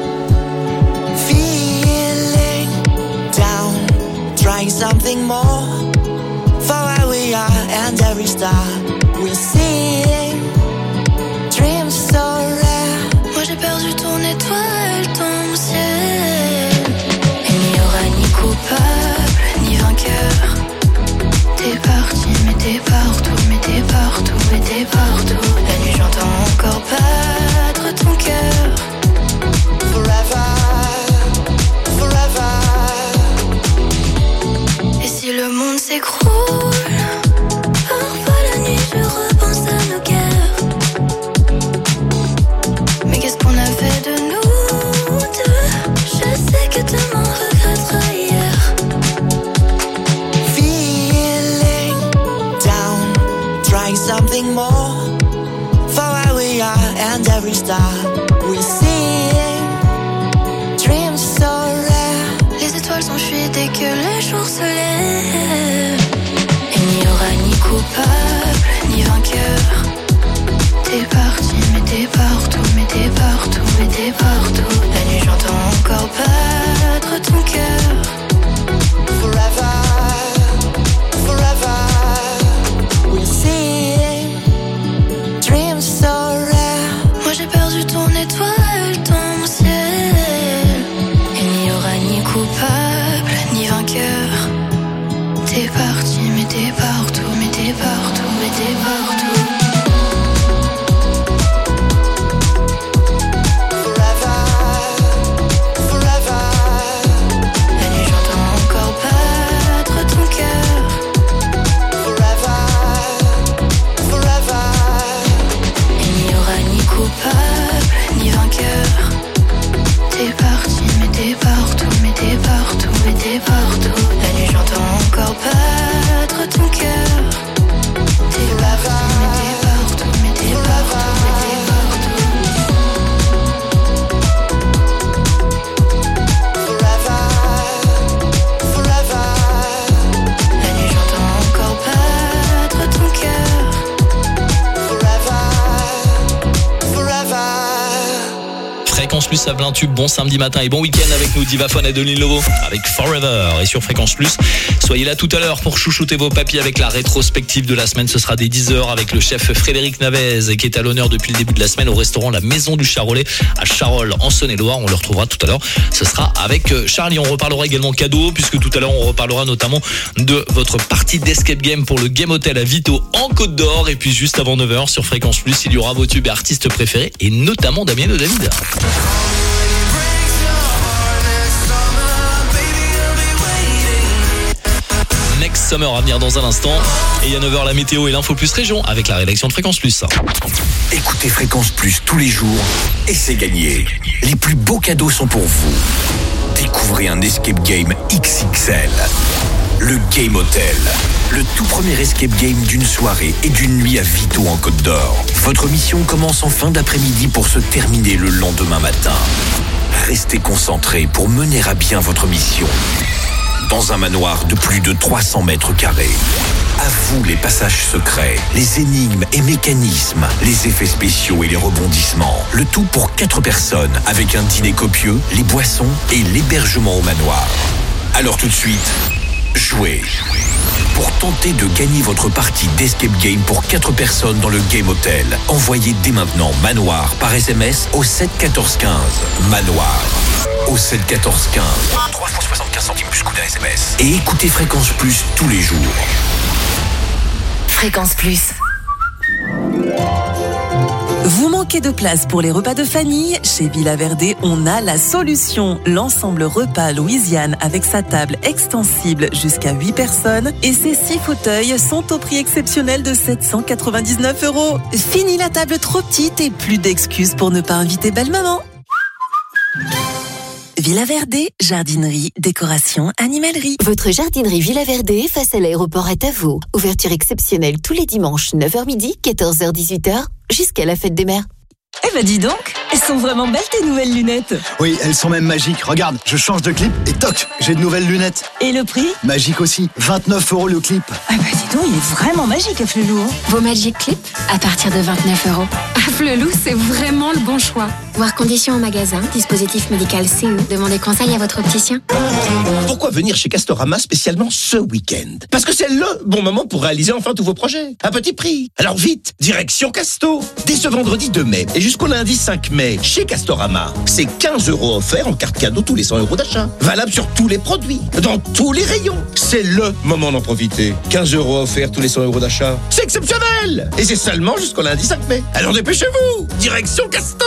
Feeling down. Trying something more for why we are. And every star we're seeing. Dreams so rare. Moi j'ai perdu ton étoile, ton ciel. Il n'y aura ni coupable, ni vainqueur. T'es parti, mais t'es partout, mais t'es partout, mais t'es partout. La nuit j'entends encore battre ton cœur. Forever, forever. Et si le monde s'écroule, parfois la nuit je repense à nos guerres. Mais qu'est-ce qu'on a fait de nous deux? Je sais que demain regrettera hier. Feeling down, trying something more for where we are. And every star we're seeing. Dreams so rare. Les étoiles s'enfuient dès que le jour se lève. Il n'y aura ni coupable, ni vainqueur. T'es parti, mais t'es partout, mais t'es partout, mais t'es partout. La nuit j'entends encore battre ton cœur. Forever, forever. We're seeing dreams so rare. Moi j'ai perdu ton étoile, ton ciel. Il n'y aura ni coupable, ni vainqueur. T'es parti, mais t'es partout, mais t'es partout, mais t'es partout. Ni vainqueur. T'es parti, mais t'es partout, mais t'es partout, mais t'es partout. La nuit j'entends encore battre ton cœur. T'es parti, mais t'es partout, mais t'es partout, mais t'es partout. Forever, forever. La nuit j'entends encore battre ton cœur. Forever, forever. Fréquence Plus à plein tube, bon samedi matin et bon week-end avec nous, Divaphone et Deline Lovo avec Forever. Et sur Fréquence Plus, soyez là tout à l'heure pour chouchouter vos papilles avec la rétrospective de la semaine. Ce sera dès dix heures avec le chef Frédéric Navez qui est à l'honneur depuis le début de la semaine au restaurant La Maison du Charolais à Charolles en Saône-et-Loire. On le retrouvera tout à l'heure. Ce sera avec Charlie. On reparlera également cadeau puisque tout à l'heure on reparlera notamment de votre partie d'escape game pour le Game Hotel à Vito en Côte d'Or. Et puis juste avant neuf heures sur Fréquence Plus, il y aura vos tubes et artistes préférés et notamment Damien de David. Next Summer à venir dans un instant. Et il y a neuf heures la météo et l'info plus région avec la rédaction de Fréquence Plus. Écoutez Fréquence Plus tous les jours et c'est gagné. Les plus beaux cadeaux sont pour vous. Découvrez un escape game X X L. Le Game Hotel. Le tout premier escape game d'une soirée et d'une nuit à Vito en Côte d'Or. Votre mission commence en fin d'après-midi pour se terminer le lendemain matin. Restez concentrés pour mener à bien votre mission. Dans un manoir de plus de trois cents mètres carrés. À vous les passages secrets, les énigmes et mécanismes, les effets spéciaux et les rebondissements. Le tout pour quatre personnes avec un dîner copieux, les boissons et l'hébergement au manoir. Alors tout de suite, jouez. Pour tenter de gagner votre partie d'escape game pour quatre personnes dans le Game Hotel, envoyez dès maintenant Manoir par S M S au sept quatorze quinze. Manoir au sept quatorze quinze. trois fois soixante-quinze centimes plus coût d'un S M S. Et écoutez Fréquence Plus tous les jours. Fréquence Plus. Vous manquez de place pour les repas de famille? Chez Villa Verde, on a la solution. L'ensemble repas Louisiane avec sa table extensible jusqu'à huit personnes et ses six fauteuils sont au prix exceptionnel de sept cent quatre-vingt-dix-neuf euros. Fini la table trop petite et plus d'excuses pour ne pas inviter belle maman. Villa Verde, jardinerie, décoration, animalerie. Votre jardinerie Villa Verde face à l'aéroport est à vous. Ouverture exceptionnelle tous les dimanches, neuf heures midi, quatorze heures dix-huit heures, jusqu'à la fête des mères. Eh ben dis donc, elles sont vraiment belles tes nouvelles lunettes. Oui, elles sont même magiques. Regarde, je change de clip et toc, j'ai de nouvelles lunettes. Et le prix? Magique aussi, vingt-neuf euros le clip. Ah bah dis donc, il est vraiment magique Afflelou. Hein. Vos Magic Clips à partir de vingt-neuf euros. Afflelou, c'est vraiment le bon choix. Voir conditions en magasin, dispositif médical C E. Demandez conseil à votre opticien. Pourquoi venir chez Castorama spécialement ce week-end? Parce que c'est le bon moment pour réaliser enfin tous vos projets. À petit prix. Alors vite, direction Casto. Dès ce vendredi deux mai et jusqu'au lundi cinq mai, chez Castorama, c'est quinze euros offerts en carte cadeau tous les cent euros d'achat. Valable sur tous les produits, dans tous les rayons. C'est le moment d'en profiter. quinze euros offerts tous les cent euros d'achat. C'est exceptionnel! Et c'est seulement jusqu'au lundi cinq mai. Alors dépêchez-vous! Direction Casto!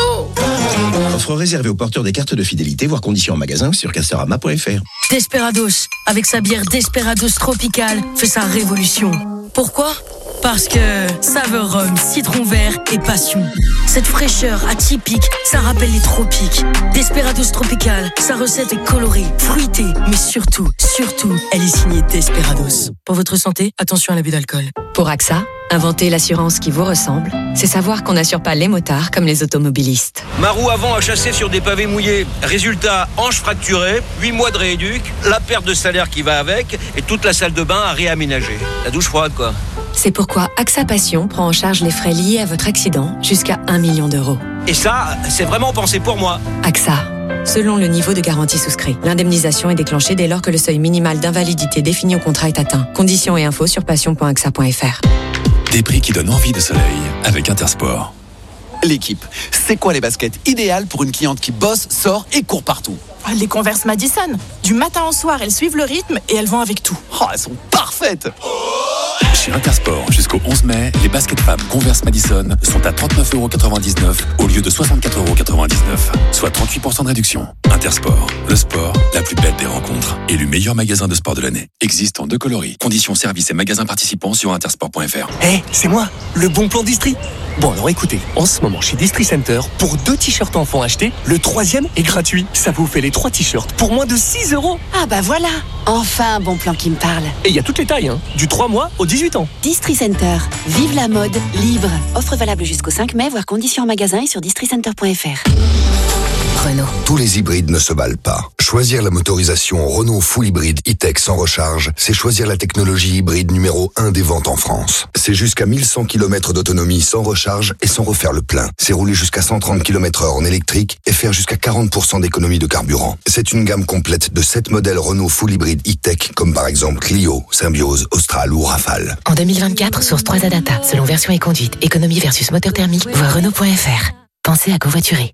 Offre réservée aux porteurs des cartes de fidélité, voire conditions en magasin sur castorama point f r. Desperados, avec sa bière Desperados Tropical, fait sa révolution. Pourquoi ? Parce que saveur rhum, citron vert et passion. Cette fraîcheur atypique, ça rappelle les tropiques. Desperados Tropical, sa recette est colorée, fruitée, mais surtout, surtout, elle est signée Desperados. Pour votre santé, attention à l'abus d'alcool. Pour A X A, inventer l'assurance qui vous ressemble, c'est savoir qu'on n'assure pas les motards comme les automobilistes. Ma roue avant a chassé sur des pavés mouillés. Résultat, hanche fracturée, huit mois de rééduc, la perte de salaire qui va avec et toute la salle de bain à réaménager. La douche froide, quoi. C'est pourquoi A X A Passion prend en charge les frais liés à votre accident jusqu'à un million d'euros. Et ça, c'est vraiment pensé pour moi. A X A. Selon le niveau de garantie souscrit, l'indemnisation est déclenchée dès lors que le seuil minimal d'invalidité défini au contrat est atteint. Conditions et infos sur passion point a x a point f r. Des prix qui donnent envie de soleil avec Intersport. L'équipe, c'est quoi les baskets idéales pour une cliente qui bosse, sort et court partout? Les Converse Madison. Du matin au soir, elles suivent le rythme et elles vont avec tout. Oh, elles sont parfaites! Chez Intersport, jusqu'au onze mai, les baskets femmes Converse Madison sont à trente-neuf euros quatre-vingt-dix-neuf au lieu de soixante-quatre euros quatre-vingt-dix-neuf, soit trente-huit pour cent de réduction. Intersport, le sport, la plus belle des rencontres. Élu meilleur magasin de sport de l'année. Existe en deux coloris. Conditions, services et magasins participants sur intersport point f r. Hé, hey, c'est moi, le bon plan Distri. Bon alors écoutez, en ce moment chez Distri Center, pour deux t-shirts enfants achetés, le troisième est gratuit. Ça vous fait les trois t-shirts pour moins de six euros. Ah bah voilà, enfin un bon plan qui me parle. Et il y a toutes les tailles, hein, du trois mois au dix-huit ans. Distri Center, vive la mode libre. Offre valable jusqu'au cinq mai, voire conditions en magasin et sur distri center point f r. Renault. Tous les hybrides ne se valent pas. Choisir la motorisation Renault Full Hybride E-Tech sans recharge, c'est choisir la technologie hybride numéro un des ventes en France. C'est jusqu'à mille cent kilomètres d'autonomie sans recharge et sans refaire le plein. C'est rouler jusqu'à cent trente kilomètres heure en électrique et faire jusqu'à quarante pour cent d'économie de carburant. C'est une gamme complète de sept modèles Renault Full Hybride E-Tech, comme par exemple Clio, Symbiose, Austral ou Rafale. En deux mille vingt-quatre, source trois A Data. Selon version et conduite, économie versus moteur thermique, voir Renault point F R. Pensez à covoiturer.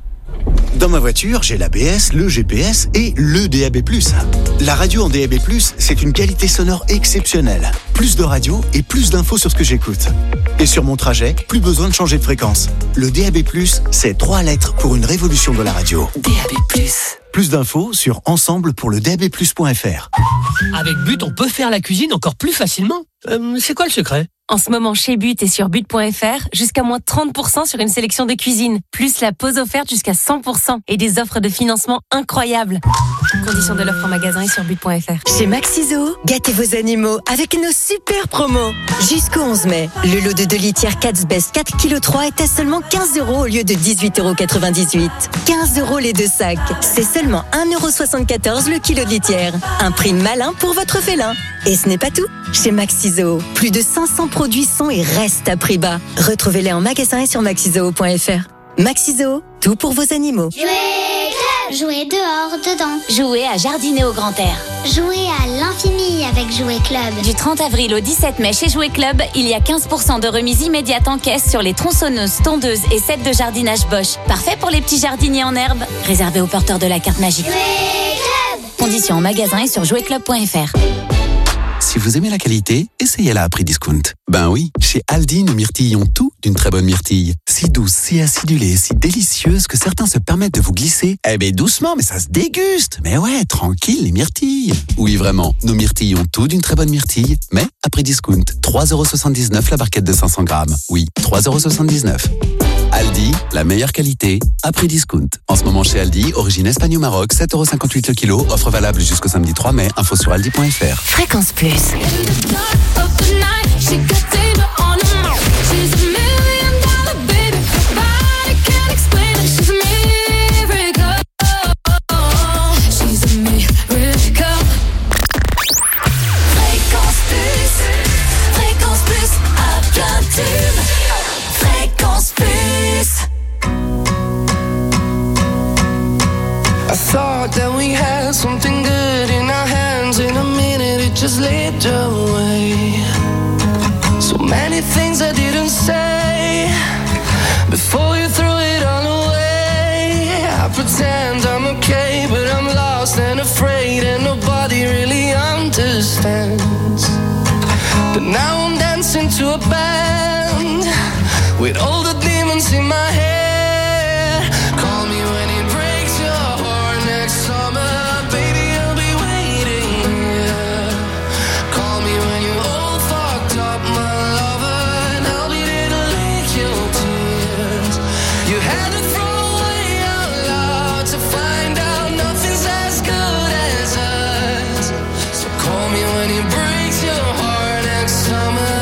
Dans ma voiture, j'ai l'A B S, le G P S et le D A B plus. La radio en D A B plus, c'est une qualité sonore exceptionnelle. Plus de radio et plus d'infos sur ce que j'écoute. Et sur mon trajet, plus besoin de changer de fréquence. Le D A B plus, c'est trois lettres pour une révolution de la radio. D A B plus. Plus d'infos sur ensemble pour le D A B plus point F R. Avec But, on peut faire la cuisine encore plus facilement. Euh, c'est quoi le secret ? En ce moment, chez But et sur but point F R, jusqu'à moins trente pour cent sur une sélection de cuisine, plus la pause offerte jusqu'à cent pour cent et des offres de financement incroyables. Conditions de l'offre en magasin et sur but point F R. Chez Maxiso, gâtez vos animaux avec nos super promos. Jusqu'au onze mai, le lot de deux litières Cats Best quatre virgule trois kilos est à seulement quinze euros au lieu de dix-huit euros quatre-vingt-dix-huit. quinze euros les deux sacs. C'est seulement un euro soixante-quatorze le kilo de litière. Un prix malin pour votre félin. Et ce n'est pas tout. Chez Maxiso, plus de cinq cents produits sont et restent à prix bas. Retrouvez-les en magasin et sur maxizoo point F R. Maxiso, tout pour vos animaux. Jouer club, jouer dehors, dedans. Jouer à jardiner au grand air. Jouer à l'infini avec Jouer Club. Du trente avril au dix-sept mai chez Jouer Club, il y a quinze pour cent de remise immédiate en caisse sur les tronçonneuses, tondeuses et sets de jardinage Bosch. Parfait pour les petits jardiniers en herbe. Réservé aux porteurs de la carte magique. Jouer Club. Conditions en magasin et sur jouer club point F R. Si vous aimez la qualité, essayez-la à prix discount. Ben oui, chez Aldi, nos myrtilles ont tout d'une très bonne myrtille. Si douce, si acidulée, si délicieuse que certains se permettent de vous glisser. Eh ben doucement, mais ça se déguste. Mais ouais, tranquille les myrtilles. Oui, vraiment, nos myrtilles ont tout d'une très bonne myrtille, mais à prix discount. trois euros soixante-dix-neuf la barquette de cinq cents grammes. Oui, trois euros soixante-dix-neuf. Aldi, la meilleure qualité, à prix discount. En ce moment chez Aldi, origine Espagne ou Maroc, sept euros cinquante-huit le kilo, offre valable jusqu'au samedi trois mai, info sur aldi point F R. Fréquence Plus. I thought that we had something good in our hands. In a minute it just slipped away. So many things I didn't say before you threw it all away. I pretend I'm okay, but I'm lost and afraid, and nobody really understands. But now I'm dancing to a band with all the demons in my head. Call me when it breaks your heart next summer, baby, I'll be waiting here. Call me when you're all fucked up, my lover, and I'll be there to lick your tears. You had to throw away our love to find out nothing's as good as us. So call me when it breaks your heart next summer.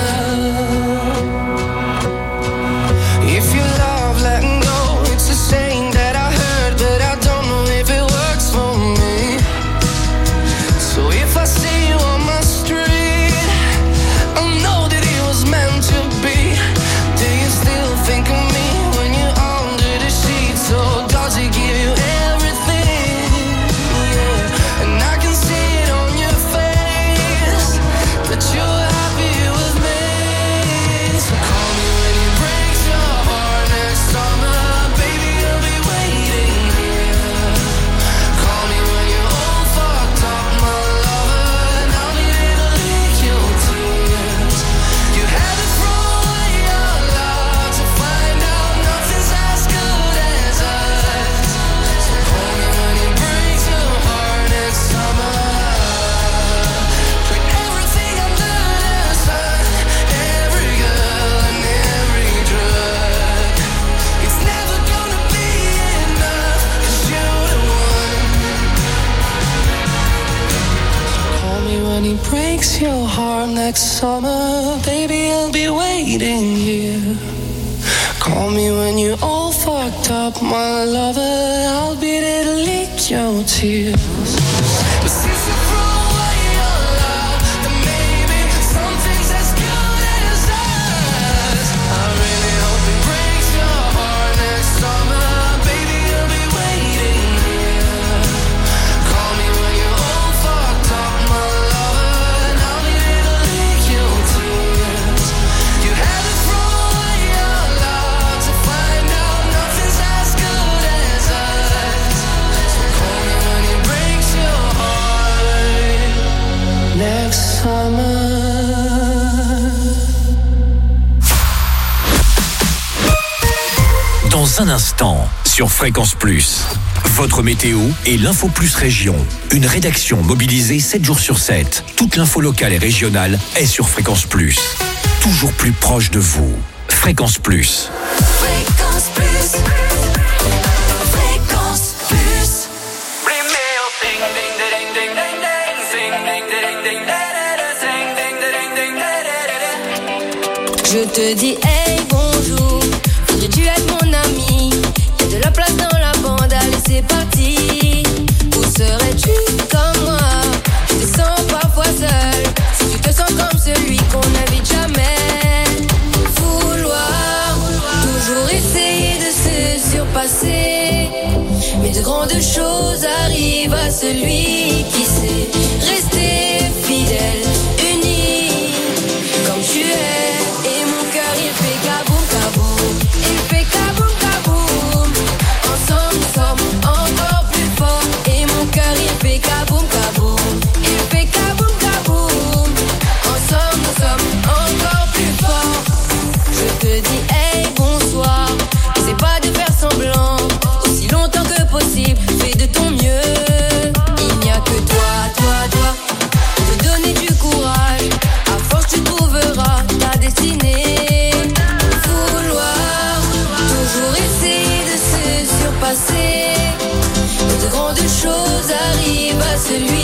If you love letting go, it's a saying that I heard, but I don't know if it works for me. So if I see you on my street, I'll know that it was meant to be. Do you still think of me when you're under the sheets? Or does it give you everything? Yeah. And I can see it on your face that you're happy with me. So call me when it breaks your heart next summer, baby, I'll be waiting here. Call me when you're all fucked up, my lover, and I'll be there to lick your tears. You had to throw away your love to find out nothing's as good as us. So call me when it breaks your heart next summer. Put everything under the sun, every girl and every drug. It's never gonna be enough, 'cause you're the one. Call me when he breaks your heart next summer, baby, I'll be waiting here. Call me when you're all fucked fucked up, my lover, I'll be there to lick your tears. But since you threw away your love, then maybe something's as good as us. I really hope it breaks your heart next summer. Baby, I'll be waiting here. Call me when you're all fucked up, my lover, and I'll be there to lick your tears. You had to throw away your love to find out nothing's as good as us. So call me when it breaks your heart next summer. Dans un instant, sur Fréquence Plus, votre météo et l'Info Plus Région. Une rédaction mobilisée sept jours sur sept. Toute l'info locale et régionale est sur Fréquence Plus. Toujours plus proche de vous. Fréquence Plus. Fréquence Plus. Fréquence Plus. Je te dis hey bonjour, voudrais-tu être mon ami? Y'a de la place dans la bande, allez c'est parti. Où serais-tu comme moi? Je te sens parfois seul. Si tu te sens comme celui qu'on n'invite jamais. Vouloir toujours essayer de se surpasser, mais de grandes choses arrivent à celui qui sait rester fidèle, uni comme tu es. Et mon cœur il fait kaboum kaboum, il fait kaboum kaboum. Ensemble nous sommes encore plus forts. Et mon cœur il fait kaboum kaboum, il fait kaboum kaboum. Ensemble nous sommes encore plus forts. Je te dis hey bonsoir, c'est pas de faire semblant. Aussi longtemps que possible, fais de ton mieux. Il n'y a que toi, toi, toi, te donner du courage. À force tu trouveras ta destinée. Vouloir toujours essayer de se surpasser, mais de grandes choses arrivent à celui